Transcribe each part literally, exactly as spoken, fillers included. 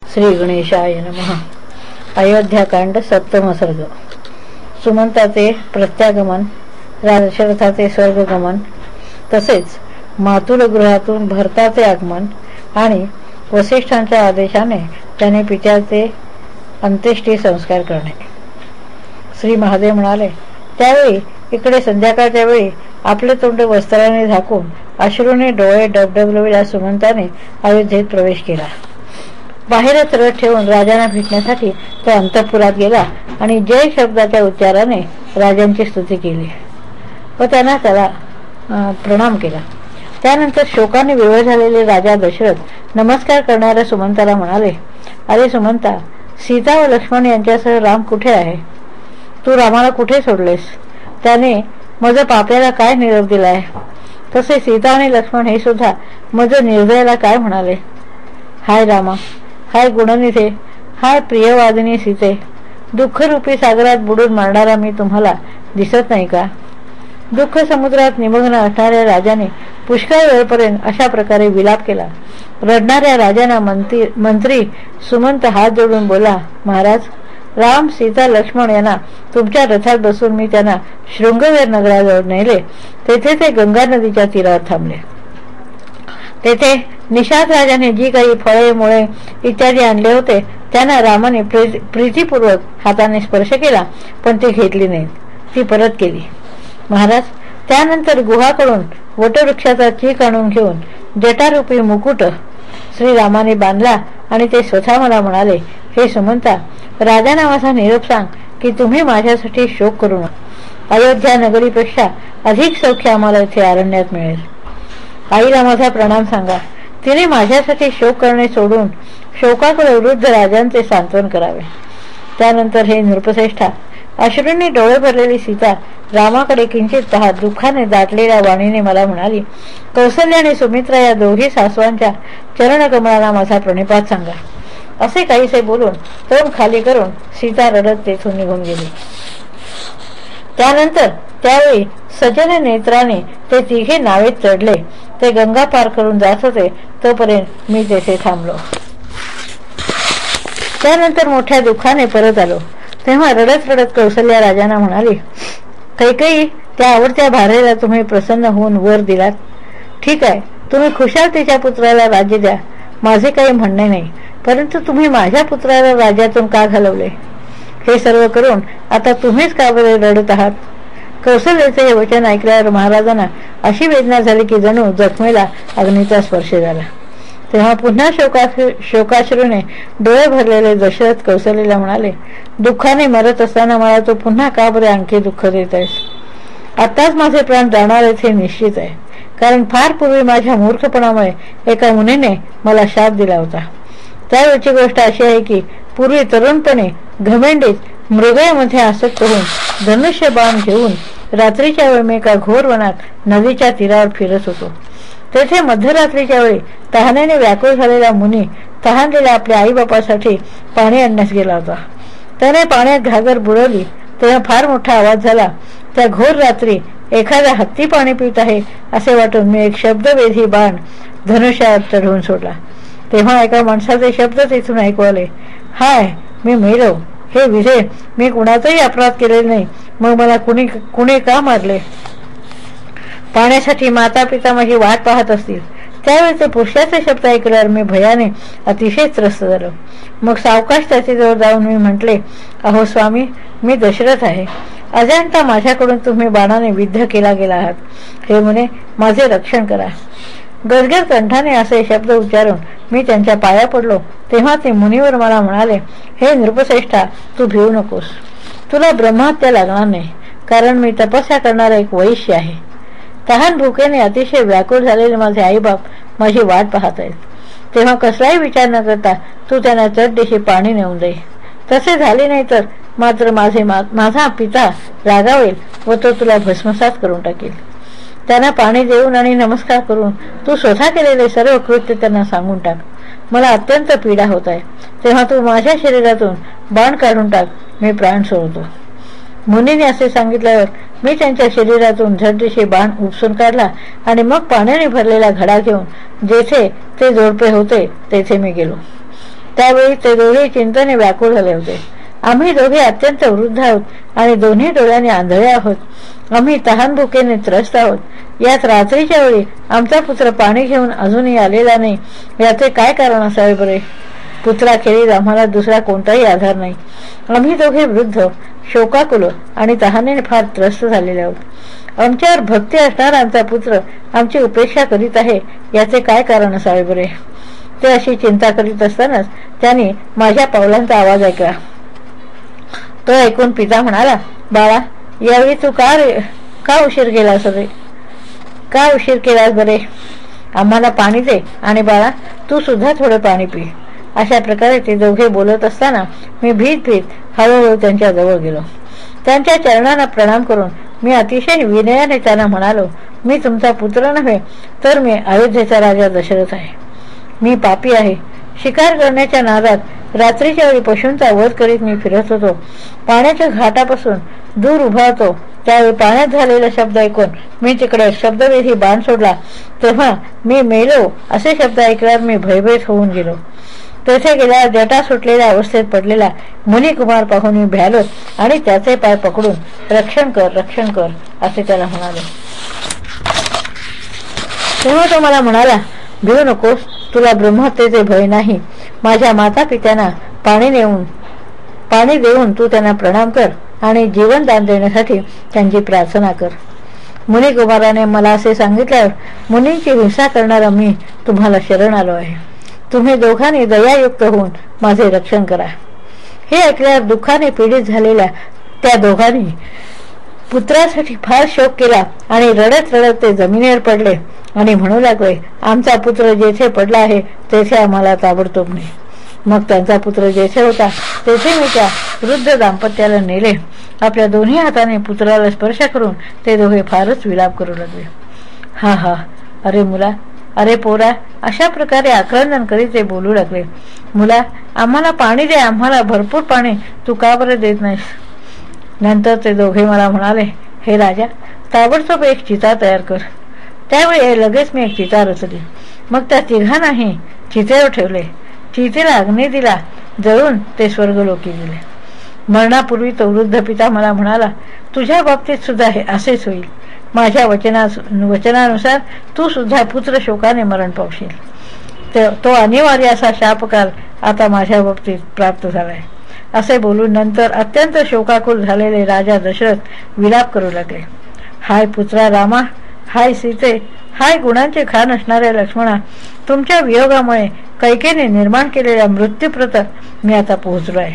श्री गणेशाय नमः. अयोध्याकांड सप्तम सर्ग. सुमंताचे प्रत्यागमन, दशरथाचे स्वर्गगमन, तसेच मातुलगृहातून भरताचे आगमन आणि वसिष्ठांच्या आदेशाने त्याने पित्याचे अंत्येष्टी संस्कार करणे. श्री महादेव म्हणाले, त्यावेळी इकडे संध्याकाळच्या वेळी आपले तोंड वस्त्राने झाकून अश्रूने डोळे डबडबललेल्या सुमंताने अयोध्येत प्रवेश केला. बाहेरच रथ ठेवून राजांना भेटण्यासाठी तो अंतःपुरात गेला आणि जय शब्दाच्या उच्चाराने राजांची स्तुती केली व त्यांना त्याला प्रणाम केला. त्यानंतर शोकाने विवळ झालेले राजा दशरथ नमस्कार करणाऱ्या सुमंताला म्हणाले, अरे सुमंता, सीता व लक्ष्मण यांच्यासह राम कुठे आहे? तू रामाला कुठे सोडलेस? त्याने मज पाप्याला काय निरोप दिलाय? तसे सीता आणि लक्ष्मण हे सुद्धा मज निर्दयाला काय म्हणाले? हाय रामा, हाय गुणनिधे, हाय प्रियवादिनी सीते, दुःखरूपी सागरात बुडून मारणारा मी तुम्हाला दिसत नाही का? दुःख समुद्रात निमग्न असणाऱ्या राजाने पुष्कळ वेळपर्यंत अशा प्रकारे विलाप केला. रडणाऱ्या राजांना मंत्री मंत्री सुमंत हात जोडून बोला, महाराज, राम, सीता, लक्ष्मण यांना तुमच्या रथात बसून मी त्यांना शृंगवेर नगराजवळ नेले. तेथे ते गंगा नदीच्या तीरावर थांबले. तेथे निषाद राजाने जी काही फळे, मुळे इत्यादी आणले होते त्यांना रामाने प्रीतीपूर्वक हाताने स्पर्श केला, पण ती घेतली नाही, ती परत केली. महाराज, त्यानंतर गुहाकडून वटवृक्षाचा चीक आणून घेऊन जटारूपी मुकुट श्रीरामाने बांधला आणि ते स्वतः मला म्हणाले, हे सुमंता, राजांना माझा निरोप सांग की तुम्ही माझ्यासाठी शोक करू नका. अयोध्या नगरीपेक्षा अधिक सौख्य आम्हाला इथे अरण्यात मिळेल. आईला माझा प्रणाम सांगा. तिने माझ्यासाठी शोक करणे सोडून शोकाकडे वृद्ध राजांचे सांत्वन करावे. त्यानंतर हे नृपश्रेष्ठा, अश्रूंनी डोळे भरलेली सीता रामाकडे किंचित पाहत दुःखाने दाटलेल्या वाणीने मला म्हणाली, कौसल्य आणि सुमित्रा या दोघी सासवांच्या चरणकमळाला माझा प्रणिपात सांगा. असे काहीसे बोलून तोंड खाली करून सीता रडत तेथून निघून गेली. त्यानंतर त्यावेळी सजन नेत्राने ते तिघे नावेत चढले. ते गंगा पार करून जात होते तोपर्यंत मी तेथे थांबलो. त्यानंतर मोठ्या दुःखाने परत आलो. तेव्हा रडत रडत कौसल्या राजांना म्हणाली, कैकेयी, त्या आवडत्या भारेला तुम्ही प्रसन्न होऊन वर दिलात. ठीक आहे, तुम्ही खुशाल तिच्या पुत्राला राज्य द्या, माझे काही म्हणणे नाही. परंतु तुम्ही माझ्या पुत्राला राज्यातून का घालवले? हे सर्व करून आता तुम्हीच का बरे रडत आहात? कौशल्याचे हे वचन ऐकल्यावर महाराजांना अशी वेदना झाली की जणू जखमेला अग्नीचा स्पर्श झाला. तेव्हा पुन्हा शोका शोकाश्रूने डोळे भरलेले दशरथ कौशल्याला म्हणाले, दुःखाने मरत असताना मला तो पुन्हा का बरे आणखी दुःख देत आहेस? आत्ताच माझे प्राण जाणार आहेत हे निश्चित आहे, कारण फार पूर्वी माझ्या मूर्खपणामुळे एका मुनीने मला शाप दिला होता. त्यावेळची गोष्ट अशी आहे की पूर्वी तरुणपणे घमेंडीत मृगयामध्ये आसक्त होऊन धनुष्य बाण घेऊन रात्रीच्या वेळी मी एका घोर वनात नदीच्या तीरावर फिरत होतो. तेथे मध्यरात्रीच्या वेळी तहानेने व्याकुळ झालेला मुनी तहानलेल्या आपल्या आईबापासाठी पाणी आणण्यास गेला होता. त्याने पाण्यात घागर बुडवली तेव्हा फार मोठा आवाज झाला. त्या घोर रात्री एखादा हत्ती पाणी पित आहे असे वाटून मी एक शब्दवेधी बाण धनुष्यावर चढवून सोडला. तेव्हा एका माणसाचे शब्द तिथून ऐकू आले, हाय, मी मेलो. हे विधे, मी कुणाचाही अपराध केलेला नाही, मग मला कुणी कुणी का मारले? पाण्यासाठी माता पिता माझी वाट पाहत असतील. त्यावेळी ते पुरुषाचे शब्द ऐकल्यावर मी भयाने अतिशय त्रस्त झालो. मग सावकाश त्याच्याजवळ जाऊन मी म्हटले, अहो स्वामी, मी दशरथ आहे. अजाणता माझ्याकडून तुम्ही बाणाने विद्ध केला गेला आहात. हे म्हणे, माझे रक्षण करा. गदगद कंठाने असे शब्द उच्चारून मी त्यांच्या पाया पडलो. तेव्हा ते मुनीवर मला म्हणाले, हे नृपश्रेष्ठा, तू भिवू नकोस. तुला ब्रह्महत्या लागणार नाही, कारण मी तपस्या करणारा एक वैश्य आहे. तहान भुकेने अतिशय व्याकुळ झालेले माझे आईबाप माझी वाट पाहत आहेत. तेव्हा कसलाही विचार न करता तू त्यांना चटदिशी पाणी नेऊन दे. तसे झाले नाही तर मात्र माझे माझा पिता रागावेल व तो तुला भस्मसात करून टाकेल. त्यांना पाणी देऊन आणि नमस्कार करून तू स्वतः केलेले सर्व कृत्य त्यांना सांगून टाक. मला अत्यंत पीडा होत आहे, तेव्हा तू माझ्या शरीरातून बाण काढून टाक, मी प्राण सोडतो. मुनीने असे सांगितल्यावर मी त्यांच्या शरीरातून झटदिशी बाण उपसून काढला आणि मग पाण्याने भरलेला घडा घेऊन जेथे ते जोडपे होते तेथे मी गेलो. त्यावेळी ते दोघे चिंतेने व्याकुळ झाले होते. आम्ही दोघे अत्यंत वृद्ध आहोत आणि दोन्ही डोळ्याने आंधळे आहोत. आम्ही तहान भुकेने त्रस्त आहोत. यात रात्रीच्या वेळी आमचा पुत्र पाणी घेऊन अजूनही आलेला नाही. याचे काय कारण असावे बरे? पुत्राखेरीज आम्हाला दुसरा कोणताही आधार नाही. आम्ही दोघे वृद्ध, शोकाकुल आणि तहानेने फार त्रस्त झालेले आहोत. आमच्यावर भक्ती असणारा आमचा पुत्र आमची उपेक्षा करीत आहे, याचे काय कारण असावे बरे? ते अशी चिंता करीत असतानाच त्याने माझ्या पावलांचा आवाज ऐकला. तो ऐकून पिता म्हणाला, बाळा, यावेळी तू का का उशीर केलास रे का उशीर केलास बरे? आम्हाला पाणी दे आणि बाळा, तू सुद्धा थोडे पाणी पी. अशा प्रकारे ते दोघे बोलत असताना मी भीत भीत हळूहळू त्यांच्या जवळ गेलो. त्यांच्या चरणांना प्रणाम करून मी अतिशय विनयाने त्यांना म्हणालो, मी तुमचा पुत्र नव्हे, तर मी अयोध्येचा राजा दशरथ आहे. मी पापी आहे. शिकार करण्याच्या नादात रात्रीच्या वेळी पशूंचा वध करीत मी फिरत होतो. पाण्याच्या घाटापासून दूर उभा होतो. त्यावेळी पाण्यात झालेला शब्द ऐकून मी तिकडे शब्दवेधी बाण सोडला. तेव्हा मी मेलो असे शब्द ऐकल्यावर मी भयभीत होऊन गेलो. तेथे गेल्या जटा सुटलेल्या अवस्थेत पडलेला मुनिकुमार पाहून मी भ्यालो आणि त्याचे पाय पकडून रक्षण कर रक्षण कर असे त्याला म्हणाले. तेव्हा तो मला म्हणाला, भिवू नकोस, तुला ब्रह्महत्येचे भय नाही. माझ्या माता पित्यांना पाणी देऊन पाणी देऊन तू त्यांना प्रणाम कर आणि जीवनदान देण्यासाठी त्यांची प्रार्थना कर. मुनिकुमाराने मला असे सांगितल्यावर मुनींची हिंसा करणारा मी तुम्हाला शरण आलो आहे. तुम्ही दोघांनी दयायुक्त होऊन माझे रक्षण करा. हे ऐकल्यावर दुःखाने पीडित झालेल्या त्या दोघांनी पुत्रासाठी फार शोक केला आणि रडत रडत ते जमिनीवर पडले आणि म्हणू लागले, आमचा पुत्र जेथे पडला आहे तेथे आम्हाला ताबडतोब नाही. मग त्यांचा पुत्र जेथे होता तेथे मी त्या वृद्ध दाम्पत्याला नेले. आपल्या दोन्ही हाताने पुत्राला स्पर्श करून ते दोघे फारच विलाप करू लागले. हा हा अरे मुला, अरे पोरा, अशा प्रकारे आक्रंदन करीत ते बोलू लागले. मुला, आम्हाला पाणी दे, आम्हाला भरपूर पाणी, तू का बरं देत नाहीस? नंतर ते दोघे मला म्हणाले, हे राजा, ताबडतोब एक चिता तयार कर. त्यावेळी लगेच मी एक चिता रचली. मग त्या तिघांनाही चितेवर ठेवले. चितेला अग्नी दिला. जळून ते स्वर्गलोकी गेले. मरणापूर्वी तो वृद्ध पिता मला म्हणाला, तुझ्या बाबतीत सुद्धा हे असेच होईल. माझ्या वचना वचनानुसार तू सुद्धा पुत्र शोकाने मरण पावशील. तो अनिवार्य असा शापकाल आता माझ्या बाबतीत प्राप्त झालाय. असे बोलून नंतर अत्यंत शोकाकुल झालेले राजा दशरथ विलाप करू लागले. हाय पुत्रा रामा, हाय सीते, हाय गुणांचे खान असणाऱ्या लक्ष्मणा, तुमच्या वियोगामुळे कैकेने निर्माण केलेल्या मृत्यूप्रत मी आता पोहोचलो आहे.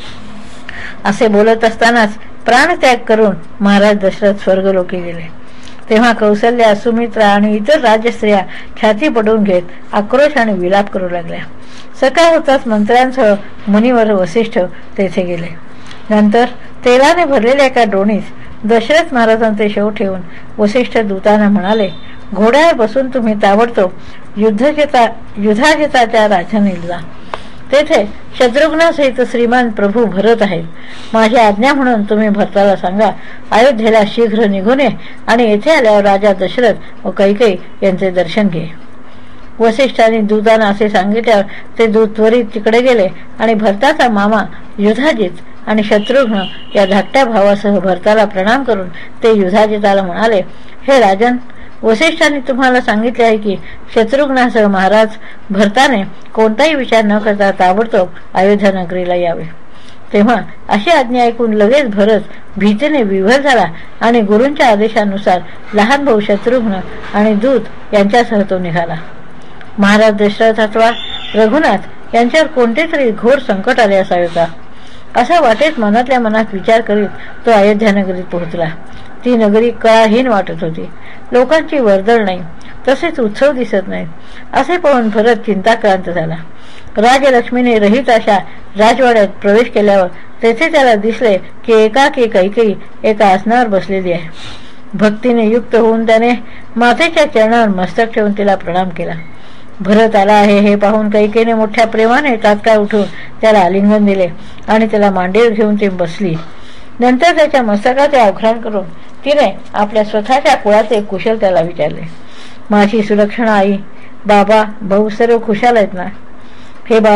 असे बोलत असतानाच प्राणत्याग करून महाराज दशरथ स्वर्गलोकी गेले. तेव्हा कौसल्या, सुमित्रा आणि इतर राजस्त्रिया छाती पडून घेत आक्रोश आणि विलाप करू लागल्या. सकाळ होताच मंत्र्यांसह मुनिवर वसिष्ठ तेथे गेले. नंतर तेलाने भरलेल्या एका डोणीस दशरथ महाराजांचे शव ठेवून वसिष्ठ दूतांना म्हणाले, घोड्यावर बसून तुम्ही ताबडतोब युद्धजता युधाजिताच्या राजधानीला जा. तेथे शत्रुघ्नासहित श्रीमान प्रभू भरत आहेत. माझी आज्ञा म्हणून तुम्ही भरताला सांगा, अयोध्येला शीघ्र निघून ये आणि येथे आल्यावर राजा दशरथ व कैकेयी यांचे दर्शन घे. वसिष्ठांनी दूतांना असे सांगितल्यावर ते दूत त्वरित तिकडे गेले आणि भरताचा मामा युधाजित आणि शत्रुघ्न या धाकट्या भावासह भरताला प्रणाम करून ते युधाजिताला म्हणाले, हे राजन, वसिष्ठांनी तुम्हाला सांगितले आहे की शत्रुघ्नासह महाराज भरताने कोणताही विचार न करता ताबडतोब अयोध्या नगरीला यावे. तेव्हा अशी आज्ञा ऐकून लगेच भरत भीतीने विव्हल झाला आणि गुरूंच्या आदेशानुसार लहान भाऊ शत्रुघ्न आणि दूत यांच्यासह तो निघाला. महाराज दशरथ अथवा रघुनाथ यांच्यावर कोणते तरी घोर संकट आले असावे का, असा वाटेत मनातल्या मनात विचार करीत तो अयोध्या नगरीत पोहोचला. ती नगरी कळाहीन वाटत होती. लोकांची वर्दळ नाही, तसेच उत्सव दिसत नाही. असे पाहून भरत चिंताक्रांत झाला. राजलक्ष्मीने रहित अशा राजवाड्यात प्रवेश केल्यावर तेथे त्याला दिसले की एकाकी कैकेयी एका आसनावर बसलेली आहे. भक्तीने युक्त होऊन त्याने मातेच्या चरणावर मस्तक ठेवून तिला प्रणाम केला. भरत आला आहे हे पाहून कैकेयीने मोठ्या प्रेमाने तात्काळ उठून त्याला आलिंगन दिले आणि त्याला मांडीवर घेऊन ती बसली. नंतर त्याच्या मस्तकाचे अवघ्राण करून तिने आपल्या स्वतःच्या कुळाचे कुशल त्याला विचारले. माझी सुलक्षणा आई, बाबा, भाऊ सर्व खुशाल आहेत ना? हे बाळा,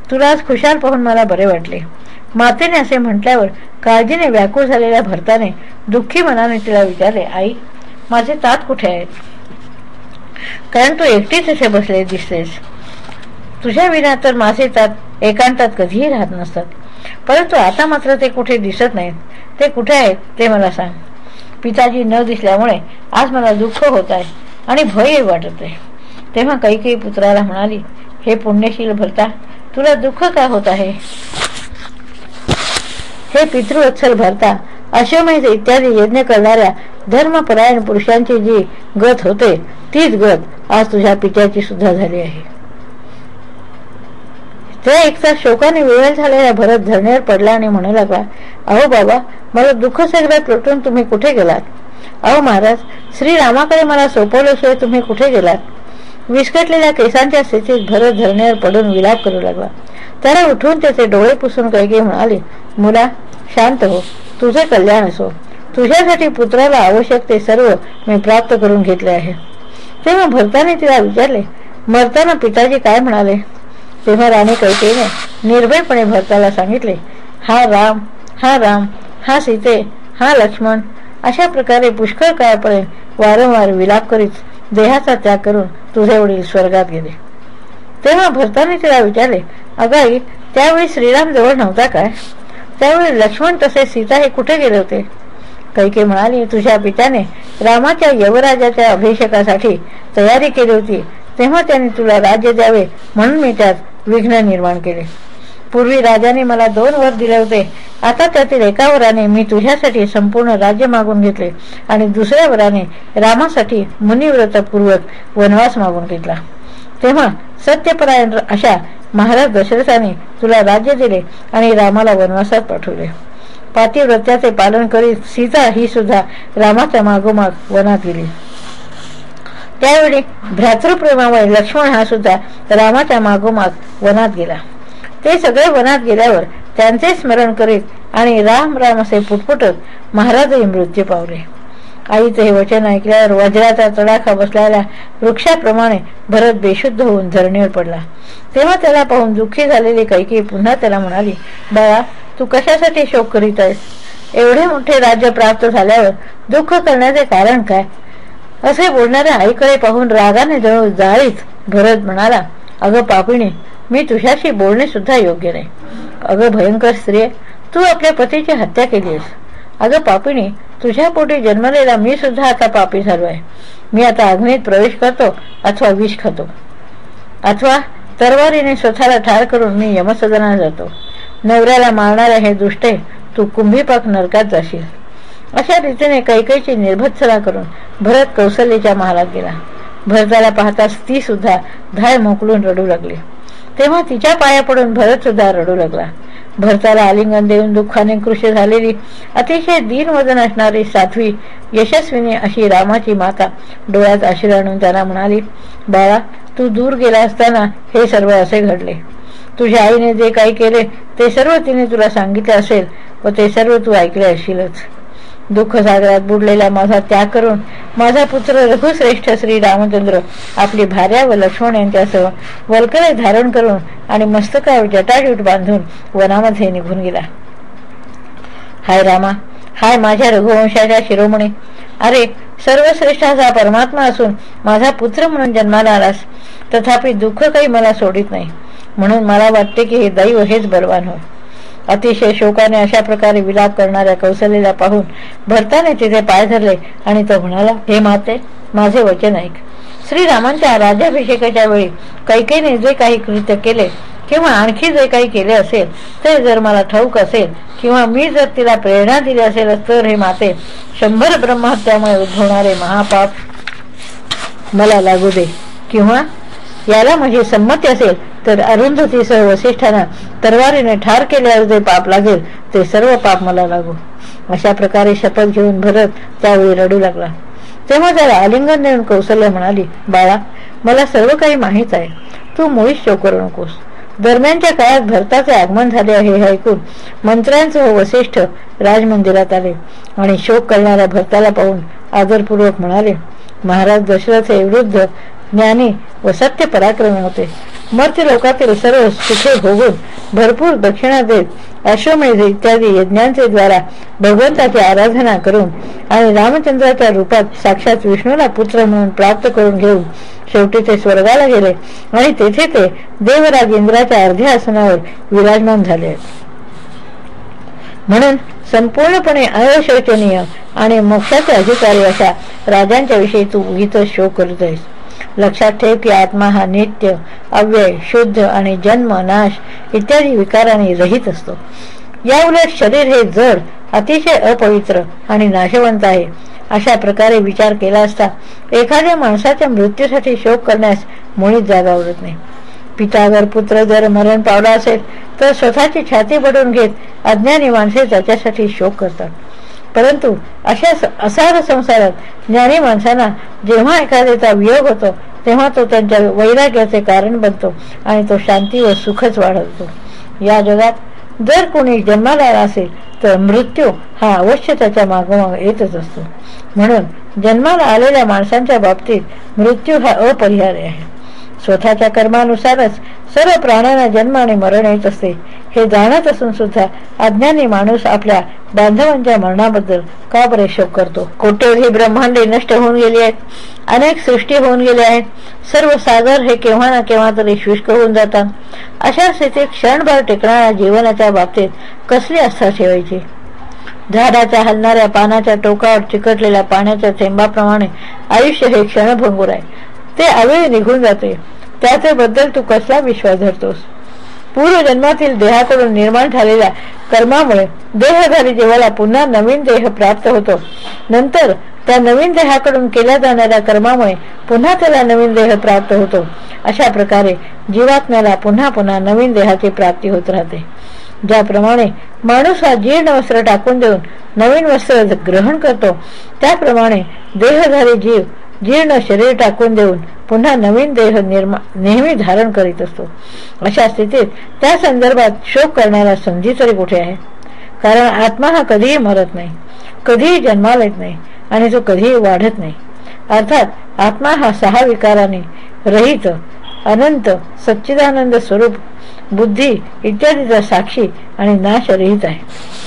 तुला आज खुशाल पाहून मला बरे वाटले. मातेने असे म्हटल्यावर काळजीने व्याकुळ झालेल्या भरताने दुःखी मनाने तिला विचारले, आई, माझे तात कुठे आहेत? कारण तू एकटीच असे बसले दिसतेस. तुझ्या विना तर माझे तात एकांतात कधीही राहत नसतात, परंतु आता मात्र ते कुठे दिसत नाहीत. ते कुठे आहेत ते मला सांग. पिताजी न दिसल्यामुळे आज मला दुःख होत आहे आणि भय वाटत आहे. तेव्हा कैकेयी पुत्राला म्हणाली, हे पुण्यशील भरता, तुला दुःख का होत आहे? हे पितृवत्सल भरता, अश्वमेध इत्यादी यज्ञ करणाऱ्या धर्मपरायण पुरुषांची जी गत होते तीच गत आज तुझ्या पित्याची सुद्धा झाली आहे. त्या एकदा शोकाने विवळ झालेला भरत धरणीवर पडला आणि म्हणू लागला, अहो बाबा, मला दुःख सगळ्यात लोटून तुम्ही कुठे गेलात? अहो महाराज, श्रीरामाकडे मला सोपवल्याशिवाय तुम्ही कुठे गेलात? विस्कटलेल्या केसांच्या स्थितीत भरत धरणीवर पडून विलाप करू लागला. त्याला उठून त्याचे डोळे पुसून कैकेयी म्हणाली, मुला, शांत हो, तुझे कल्याण असो. तुझ्यासाठी पुत्राला आवश्यक ते सर्व मी प्राप्त करून घेतले आहे. तेव्हा भरताने तिला विचारले, मरताना पिताजी काय म्हणाले? तेव्हा राणी कैकेयीने निर्भयपणे भरताला सांगितले, हा राम, हा राम, हा सीते, हा लक्ष्मण, अशा प्रकारे पुष्कळ काळपर्यंत वारंवार विलाप करीत देहाचा त्याग करून तुझे वडील स्वर्गात गेले. तेव्हा भरताने तिला विचारले, अगाई, त्यावेळी श्रीराम जवळ नव्हता काय? त्यावेळी लक्ष्मण तसेच सीता हे कुठे गेले होते? कैकेयी म्हणाली, तुझ्या पित्याने रामाच्या यवराजाच्या अभिषेकासाठी तयारी केली होती, तेव्हा त्याने तुला राज्य द्यावे म्हणून मी त्यात विघ्न निर्माण केले. पूर्वी राजाने मला दोन वर दिले होते, आता त्यातील एका वराने मी तुझ्यासाठी संपूर्ण राज्य मागून घेतले आणि दुसऱ्या वराने रामासाठी मुनिव्रतपूर्वक वनवास मागून घेतला. तेव्हा सत्यपरायण अशा महाराज दशरथाने तुला राज्य दिले आणि रामाला वनवासात पाठवले. पातिव्रत्याचे पालन करीत सीता ही सुद्धा रामाच्या मागोमाग वनात गेली. त्यावेळी भ्रातृप्रेमामुळे लक्ष्मण हा सुद्धा रामाच्या मागोमाग वनात गेला. ते सगळे वनात गेल्यावर त्यांचे स्मरण करीत आणि राम राम असे पुटपुटत महाराजही मृत्यू पावले. आईचे हे वचन ऐकल्यावर वज्राचा तडाखा बसलेल्या वृक्षाप्रमाणे भरत बेशुद्ध होऊन धरणीवर पडला. तेव्हा त्याला पाहून दुःखी झालेली कैकेयी पुन्हा त्याला म्हणाली, बाळा, तू कशासाठी शोक करीत आहेस? एवढे मोठे राज्य प्राप्त झाल्यावर दुःख करण्याचे कारण काय? असे बोलणाऱ्या आईकडे पाहून रागाने जणू जाळीत भरत म्हणाला, अगं पापिणी, मी तुझ्याशी बोलणे सुद्धा योग्य नाही. अगं भयंकर स्त्रिये, तू आपल्या पतीची हत्या केली आहेस. अगं पापिणी, तुझ्या पोटी जन्मलेला मी सुद्धा आता पापी झालो आहे. मी आता अग्नीत प्रवेश करतो अथवा विष खातो अथवा तरवारीने स्वतःला ठार करून मी यमसदनात जातो. नवऱ्याला मारणाऱ्या हे दुष्टे, तू कुंभीपाक नरकात जाशील. अशा रीतीने कैकेयीची निर्भत्सना करून भरत कौशल्याच्या महालात गेला. भरताला पाहताच ती सुद्धा धाय मोकलून रडू लागली. तेव्हा तिच्या पाया पडून भरत सुद्धा रडू लागला. भरताला आलिंगन देऊन दुःखाने कृश झालेली अतिशय दीनवदन असणारी साध्वी यशस्विनी अशी रामाची माता डोळ्यात आश्रू आणून त्याला म्हणाली, बाळा, तू दूर गेला असताना हे सर्व असे घडले. तुझ्या आईने जे काही केले ते सर्व तिने तुला सांगितले असेल व ते सर्व तू ऐकले असशीलच. दुःख सागरात बुडलेला माझा त्याग करून माझा पुत्र रघुश्रेष्ठ श्री रामचंद्र आपली भार्या व लक्ष्मण यांच्यासह वल्कले धारण करून आणि मस्तकावर जटाजूट बांधून वनामध्ये निघून गेला. हाय रामा, हाय माझ्या रघुवंशाच्या शिरोमणी, अरे सर्वश्रेष्ठ असा परमात्मा असून माझा पुत्र म्हणून जन्माला आलास, तथापि दुःख काही मला सोडित नाही, म्हणून मला वाटते की हे दैव हेच बलवान हो. अतिशय शोकाने अशा प्रकारे विलाप करणाऱ्या कौशल्याला पाहून भरताने तिथे पाय धरले आणि तो म्हणाला, हे माते, माझे वचन ऐक. श्रीरामांच्या राज्याभिषेकाच्या वेळी कैकेयीने जे काही कृत्य केले किंवा आणखी जे काही केले असेल ते जर मला ठाऊक असेल किंवा मी जर तिला प्रेरणा दिली असेल तर हे माते, शंभर ब्रह्महत्यामुळे उद्भवणारे महापाप मला लागू दे, किंवा याला माझी संमती असेल तर अरुंधतीसह वसिष्ठांना तरवारीने ठार केल्यावर जे पाप लागेल ते सर्व पाप मला लागू. अशा प्रकारे शपथ घेऊन भरत त्यावेळी रडू लागला. तेव्हा त्याला आलिंगन देऊन कौशल्य म्हणाली, बाळा, मला सर्व काही माहीत आहे, तू मुळीच शोक करू नकोस. दरम्यानच्या काळात भरताचे आगमन झाले आहे हे ऐकून मंत्र्यांसह वसिष्ठ राजमंदिरात आले आणि शोक करणाऱ्या भरताला पाहून आदरपूर्वक म्हणाले, महाराज दशरथ हे वृद्ध ज्ञानी व सत्य पराक्रमी होते. मर्त्य लोकातील सर्व सुखे भोगून भरपूर दक्षिणा देत अश्वमेध इत्यादी यज्ञांचे द्वारा भगवंताची आराधना करून आणि रामचंद्राच्या रूपात साक्षात विष्णूला पुत्र म्हणून प्राप्त करून घेऊन शेवटी ते स्वर्गाला गेले आणि तेथे ते देवराज इंद्राच्या अर्ध्या आसनावर विराजमान झाले. म्हणून संपूर्णपणे अशोचनीय आणि मोक्षाचे अधिकारी अशा राजांच्या विषयी तू उगीच शोक करीत आहेस. लक्षात ठेव की आत्मा हा नित्य, अव्यय, शुद्ध आणि जन्म, नाश इत्यादी विकारांनी रहित असतो. या उलट शरीर हे जड, अतिशय अपवित्र आणि नाशवंत आहे. अशा प्रकारे विचार केला असता एखाद्या माणसाच्या मृत्यूसाठी शोक करण्यास मुळीच जागा उरत नाही. पित्यावर पुत्र जर मरण पावला असेल तर स्वतःची छाती बडवून घेत अज्ञानी माणसे त्याच्यासाठी शोक करतात. परंतु अशा असार संसारात ज्ञानी माणसांना जेव्हा एखाद्याचा वियोग होतो तेव्हा तो त्यांच्या वैराग्याचे कारण बनतो आणि तो शांती व सुखच वाढवतो. या जगात जर कोणी जन्माला असेल तर मृत्यू हा अवश्य त्याच्या मागोमाग येतच असतो. म्हणून जन्माला आलेल्या माणसांच्या बाबतीत मृत्यू हा अपरिहार्य आहे. स्वतःच्या कर्मानुसारच सर्व प्राण्यांना जन्म आणि मरण येत असते हे जाणत असून सुद्धा अज्ञानी माणूस आपल्या बांधवांच्या मरणाबद्दल का बरे शोक करतो. कोट्यवधी ब्रह्मांडे नष्ट होऊन गेली आहेत, अनेक सृष्टी होऊन गेल्या आहेत, सर्व सागर हे केव्हा ना केव्हा तरी शुष्क होऊन जातात. अशा स्थितीत क्षणभर टिकणाऱ्या जीवनाच्या बाबतीत कसली आस्था ठेवायची. झाडाच्या हलणाऱ्या पानाच्या टोकावर चिकटलेल्या पाण्याच्या थेंबाप्रमाणे आयुष्य हे क्षणभंगूर आहे. ते अवेळी निघून जाते. त्याच्याबद्दल तू कसला विश्वास धरतोस. पूर्वजन्मातील देहाकडून निर्माण झालेल्या कर्मामुळे देहधारी जीवाला पुन्हा नवीन देह प्राप्त होतो. नंतर त्या नवीन देहाकडून केल्या जाणाऱ्या कर्मामुळे पुन्हा त्याला नवीन देह प्राप्त होतो. अशा प्रकारे जीवात्म्याला पुन्हा पुन्हा नवीन देहाची प्राप्ती होत राहते. ज्याप्रमाणे माणूस हा जीर्ण वस्त्र टाकून देऊन नवीन वस्त्र ग्रहण करतो त्याप्रमाणे देहधारी जीव जीर्ण शरीर टाकून देऊन पुन्हा नवीन देह नेहमी धारण करीत असतो. अशा स्थितीत त्या संदर्भात शोक करण्याला संधी तरी कुठे आहे. कारण आत्मा हा कधीही मरत नाही, कधीही जन्माला येत नाही आणि तो कधीही वाढत नाही. अर्थात आत्मा हा सहा विकाराने रहित, अनंत, सच्चिदानंद स्वरूप, बुद्धी इत्यादीचा साक्षी आणि नाशरहित आहे.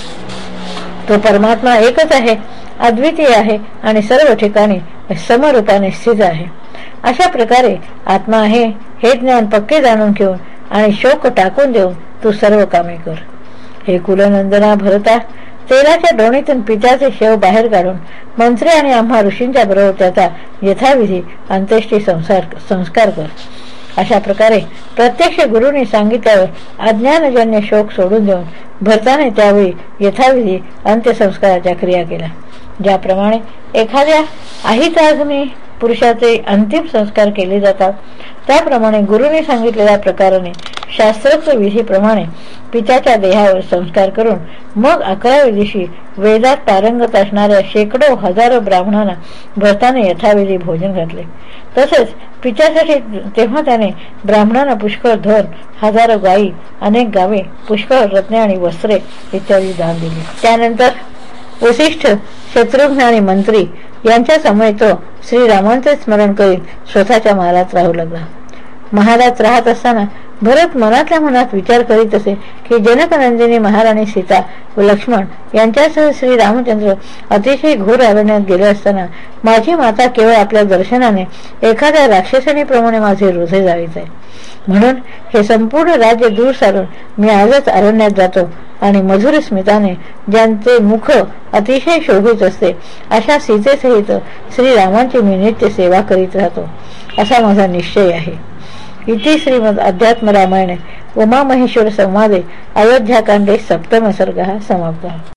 तो परमात्मा एकच आहे, अद्वितीय आहे आणि सर्व ठिकाणी समरूपाने स्थित आहे. अशा प्रकारे आत्मा आहे हे ज्ञान पक्के जाणून घेऊन आणि शोक टाकून देऊन तू सर्व कामे कर. हे कुलनंदना भरता तेलाच्या डोणीतून पित्याचे शेव बाहेर काढून मंत्री आणि आम्हा ऋषींच्या बरोबर त्याचा यथाविधी अंत्येष्टी संसार संस्कार कर. अशा प्रकारे प्रत्यक्ष गुरुने सांगितल्यावर अज्ञानजन्य शोक सोडून देऊन भरताने त्यावेळी यथाविधी अंत्यसंस्काराच्या क्रिया केल्या. ज्याप्रमाणे एखाद्या अहिताग्नी पुरुषाचे अंतिम संस्कार केले जातात त्याप्रमाणे गुरुने सांगितलेल्या प्रकाराने शास्त्रोक्त विधीप्रमाणे पित्याच्या देहावर संस्कार करून मग अकराव्या दिवशी वेदात पारंगत असणाऱ्या शेकडो हजारो ब्राह्मणांना भरताने यथाविधी भोजन घातले. तसेच पित्यासाठी तेव्हा त्याने ब्राह्मणांना पुष्कळ धन, हजारो गायी, अनेक गावे, पुष्कळ रत्ने आणि वस्त्रे इत्यादी दान दिले. त्यानंतर वसिष्ठ, शत्रुघ्न आणि मंत्री यांच्या समोर तो श्रीरामांचे स्मरण करीत स्वतःच्या महालात राहू लागला. महालात राहत असताना भरत मनातल्या मनात विचार करीत असे की जनकनंदिनी महाराणी सीता व लक्ष्मण यांच्यासह श्री रामचंद्र अतिशय घोर अरण्यात गेले असताना माझी माता केवळ आपल्या दर्शनाने एखाद्या राक्षसणीप्रमाणे माझे हृदय जाळीत आहे. म्हणून हे संपूर्ण राज्य दूर सारून मी आजच अरण्यात जातो आणि मधुर स्मिताने ज्यांचे मुख अतिशय शोभित असते अशा सीतेसहित श्रीरामांची मी नित्य सेवा करीत राहतो असा माझा निश्चय आहे. इति श्रीमद अध्यात्म रामायणे उमामहेश्वर संवादे अयोध्याकांडे सप्तम सर्गः समाप्तः.